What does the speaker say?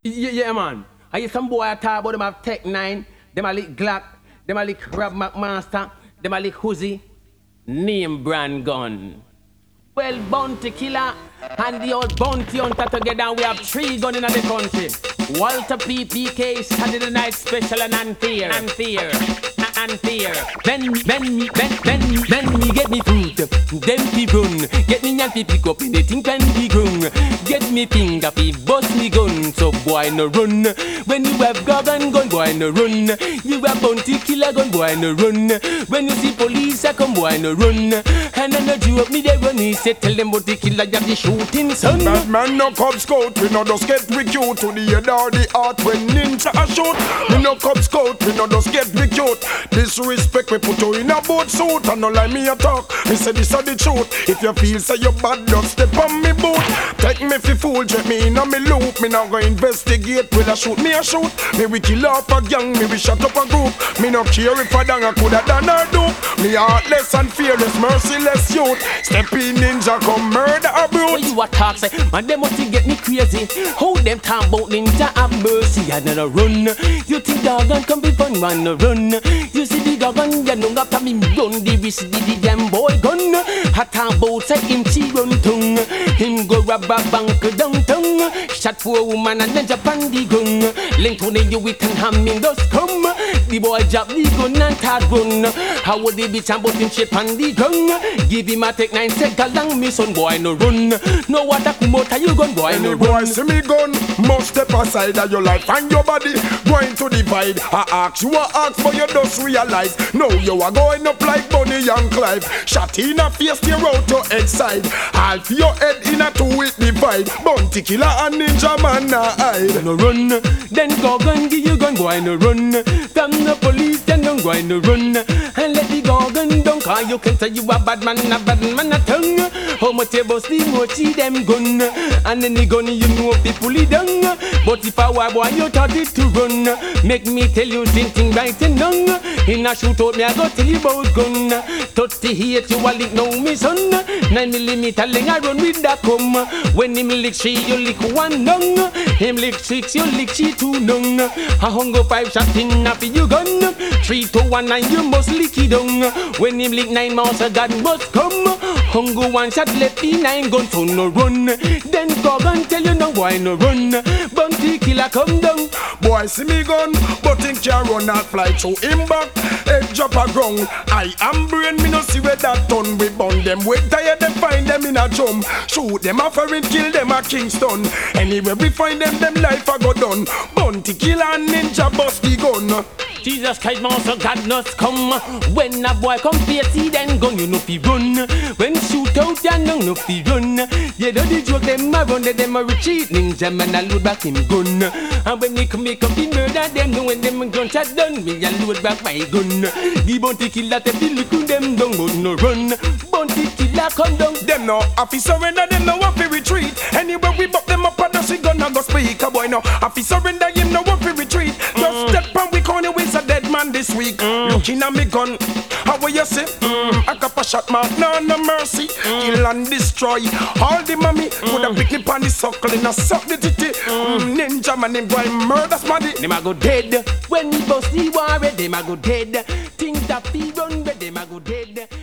Yeah, man. I hear some boy I talk about them have Tech 9, them a lick Glock, them a lick Rob McMaster, them a lick Uzi, name brand gun. Well, bounty killer and the old bounty hunter together, and we have 3 guns in the country. Walter PPK, Saturday Night Special and Antier. When me get me food, them fi run. Get me and fi pick up in the think and be grown. Get me finger fi bust me gun, so boy no run. When you have gun, boy no run. You have bounty killer gun, boy no run. When you see police, I come, boy no run. And then the Jew up me they run. He said tell them about the killer have the shooting son. Bad man no Cub Scout, we no just get recruit to the head or the heart when ninja a shoot. We no Cub Scout, we no just get recruit. Disrespect me put you in a boat suit and no lie me a talk. Me say this are the truth. If you feel say you bad, just step on me boot. Take me fi fool, jet me in a me loop. Me now go investigate, will I shoot me a shoot. Me we kill off a gang, me we shut up a group. Me no care if a dang a coulda done or do. Me heartless and fearless, merciless youth. Step in ninja come murder a brute. When you a talk say, man them must get me crazy. How them talk about ninja have mercy and then a run. You think dog and come be fun man no run. You see the gun, you know after me run the wrist the damn boy gun. I talk about say him she run tongue. Him go rob a bank downtown. Shot for a woman and then Japan the gun. Link to the you we can ham in dust come. The boy drop the gun and start run. How would the bitch and button shape on the gun? Give him a take 9 seconds long me son boy no run. No what a come out you gun boy no boy run. see me gun, must step aside of your life and your body. Going to divide, I ask you a ask for you just realize. No you are going up like Bonnie and Clive. Shot in a face tear out your head side. Half your head in a 2-it divide. Bounty killer and ninja man na hide. No run, then go gun give you gun boy no run. From the police then don't go no run. And let the go gun don't call you can say you a bad man a tongue. How much you bust the mochi them gun. And then the gun you know people it down. But if I were boy you thought it to run. Make me tell you something right and wrong. In a shootout me I go tell you about gun. 38 you a lick now me son. 9mm ling I run with that come. When him lick she you lick 1 nung. Him lick 6 you lick she 2 nung. A hunger 5 shot in a for you gun. 3 to 1 and you must lick it down. When him lick 9 mouse a gun must come. Hunger 1 shot left the 9 gun to no run. Then go gun tell you no why no run. Bounty killer come down. Boy see me gun, but him can run and fly through him back. Head drop a ground. I am brain, me no see where that done. We burn them, we tired them find them in a drum. Shoot them a foreign, kill them a Kingston. Anywhere we find them life a go done. Bounty killer and ninja bust the gun. Jesus Christ, monster God must come. When a boy come face see then gun, you know fi run. When shoot out, you know fi run. You know the joke them a run, them a retreat. Ninja man a load back him gun. And when they come fi murder them, know when them gunshots done, me a load back my gun. The bounty killer take the look on them down, but no run. Bounty killer come down. Them no happy surrender, them no happy retreat. Anywhere we buck them up and the she gonna go speak. A boy no happy surrender, him no happy retreat. Just step and we corner with a dead man this week. Looking at me gun, how will you say? I got a shot mark, no mercy. Kill and destroy all the mommy. Would have picked me pan the suckle in a suck the titty. Ninja man him boy murder smaddy. Them a go dead. When we bust the war, them a go dead. Things that be run, them a go dead.